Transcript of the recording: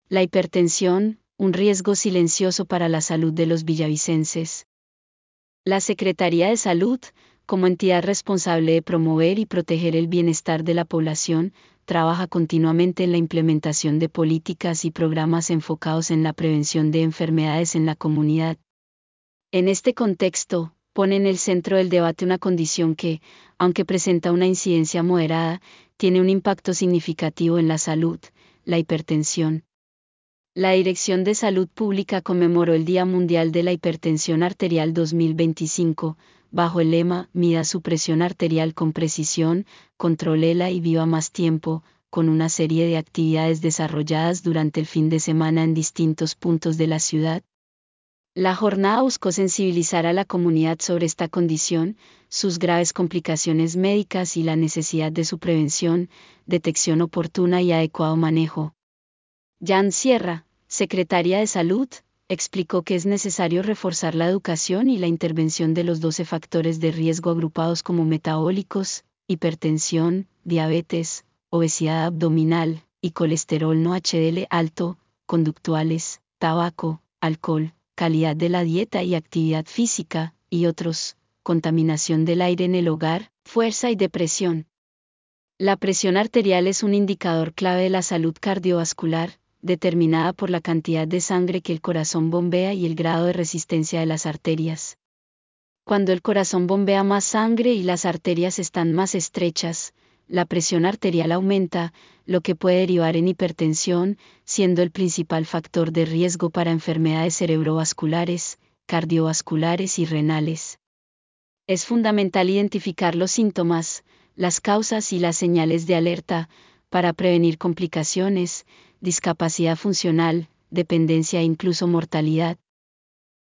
La hipertensión, un riesgo silencioso para la salud de los villavicenses. La Secretaría de Salud, como entidad responsable de promover y proteger el bienestar de la población, trabaja continuamente en la implementación de políticas y programas enfocados en la prevención de enfermedades en la comunidad. En este contexto, pone en el centro del debate una condición que, aunque presenta una incidencia moderada, tiene un impacto significativo en la salud, la hipertensión. La Dirección de Salud Pública conmemoró el Día Mundial de la Hipertensión Arterial 2025, bajo el lema "Mida su presión arterial con precisión, contrólela y viva más tiempo", con una serie de actividades desarrolladas durante el fin de semana en distintos puntos de la ciudad. La jornada buscó sensibilizar a la comunidad sobre esta condición, sus graves complicaciones médicas y la necesidad de su prevención, detección oportuna y adecuado manejo. Jan Sierra, secretaria de Salud, explicó que es necesario reforzar la educación y la intervención de los 12 factores de riesgo agrupados como metabólicos, hipertensión, diabetes, obesidad abdominal y colesterol no HDL alto, conductuales, tabaco, alcohol, calidad de la dieta y actividad física, y otros, contaminación del aire en el hogar, fuerza y depresión. La presión arterial es un indicador clave de la salud cardiovascular, determinada por la cantidad de sangre que el corazón bombea y el grado de resistencia de las arterias. Cuando el corazón bombea más sangre y las arterias están más estrechas, la presión arterial aumenta, lo que puede derivar en hipertensión, siendo el principal factor de riesgo para enfermedades cerebrovasculares, cardiovasculares y renales. Es fundamental identificar los síntomas, las causas y las señales de alerta, para prevenir complicaciones, discapacidad funcional, dependencia e incluso mortalidad.